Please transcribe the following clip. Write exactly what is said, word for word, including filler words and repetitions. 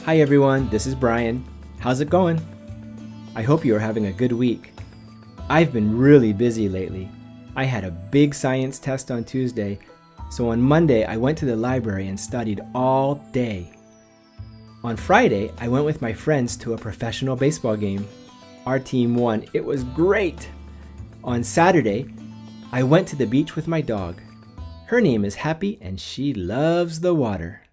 Hi everyone, this is Brian. How's it going? I hope you are having a good week. I've been really busy lately. I had a big science test on Tuesday, so on Monday I went to the library and studied all day. On Friday, I went with my friends to a professional baseball game. Our team won. It was great. On Saturday, I went to the beach with my dog. Her name is Happy and she loves the water.